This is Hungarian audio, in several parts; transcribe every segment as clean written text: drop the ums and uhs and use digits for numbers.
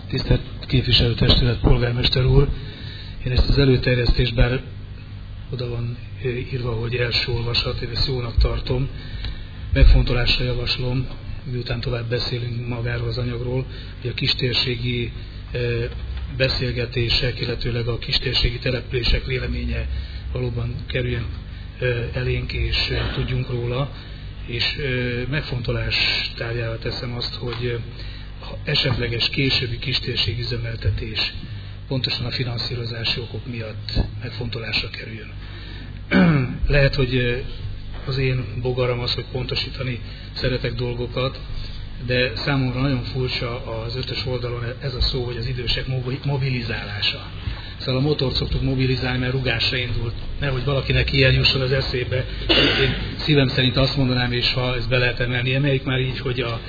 Tisztelt képviselőtestület, polgármester úr! Én ezt az előterjesztést, bár oda van írva, hogy első olvasat, én ezt jónak tartom, megfontolásra javaslom, miután tovább beszélünk magáról az anyagról, hogy a kistérségi beszélgetések, illetőleg a kistérségi települések véleménye valóban kerüljön elénk, és tudjunk róla, és megfontolás tárgyává teszem azt, hogy esetleges későbbi kistérségi üzemeltetés pontosan a finanszírozási okok miatt megfontolásra kerüljön. Lehet, hogy az én bogaram az, hogy pontosítani szeretek dolgokat, de számomra nagyon furcsa az 5-ös oldalon ez a szó, hogy az idősek mobilizálása. Szóval a motort szoktuk mobilizálni, mert rugásra indult. Nehogy valakinek ilyen jusson az eszébe. Én szívem szerint azt mondanám, és ha ezt be lehet emelni, emeljük már így, hogy a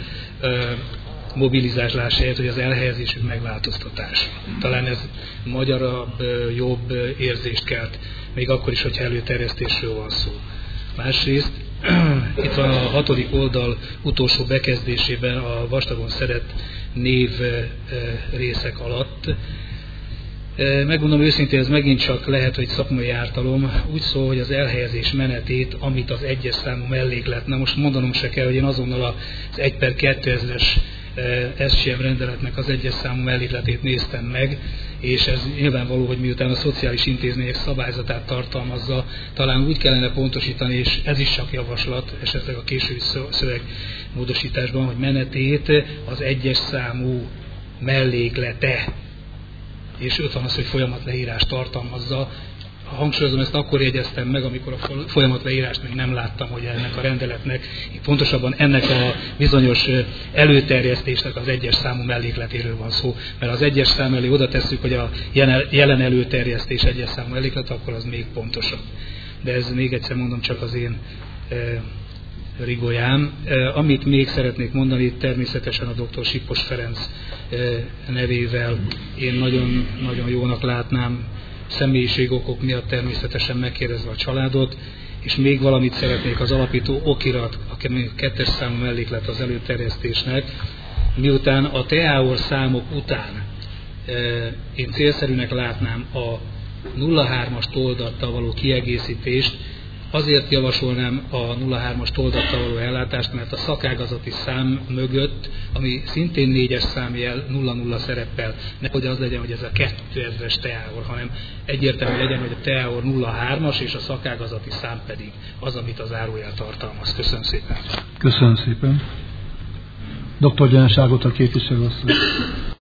mobilizálás helyett, hogy az elhelyezésük megváltoztatás. Talán ez magyarabb, jobb érzést kelt, még akkor is, hogyha előterjesztésről van szó. Másrészt, itt van a 6. oldal utolsó bekezdésében a vastagon szedett név részek alatt. Megmondom őszintén, ez megint csak lehet, hogy szakmai ártalom. Úgy szól, hogy az elhelyezés menetét, amit az 1-es számú melléklet. Na most mondanom se kell, hogy én azonnal az 1/2000-es SCM rendeletnek az 1-es számú mellékletét néztem meg, és ez nyilvánvaló, hogy miután a szociális intézmények szabályzatát tartalmazza, talán úgy kellene pontosítani, és ez is csak javaslat, esetleg a későbbi szövegmódosításban, hogy menetét az 1-es számú melléklete, és ott van az, hogy folyamatleírás tartalmazza. Hangsúlyozom, ezt akkor jegyeztem meg, amikor a folyamatleírást még nem láttam, hogy ennek a rendeletnek, pontosabban ennek a bizonyos előterjesztésnek az 1-es számú mellékletéről van szó. Mert az 1-es szám elé oda tesszük, hogy a jelen előterjesztés 1-es számú melléklet, akkor az még pontosabb. De ez még egyszer mondom, csak az én rigolyám. Amit még szeretnék mondani, természetesen a dr. Sipos Ferenc nevével én nagyon, nagyon jónak látnám, személyiségokok miatt természetesen megkérdezve a családot, és még valamit szeretnék, az alapító okirat, a 2-es számú melléklet az előterjesztésnek, miután a TEAOR számok után én célszerűnek látnám a 03-as toldattal való kiegészítést, azért javasolnám a 03-as toldattal való ellátást, mert a szakágazati szám mögött, ami szintén 4-es számjel 00 szereppel, nehogy az legyen, hogy ez a 2000-es TEAOR, hanem egyértelmű legyen, hogy a TEAOR 03-as, és a szakágazati szám pedig az, amit az zárójel tartalmaz. Köszönöm szépen. Köszönöm szépen. Dr. Gyenságot a képviselőasszony.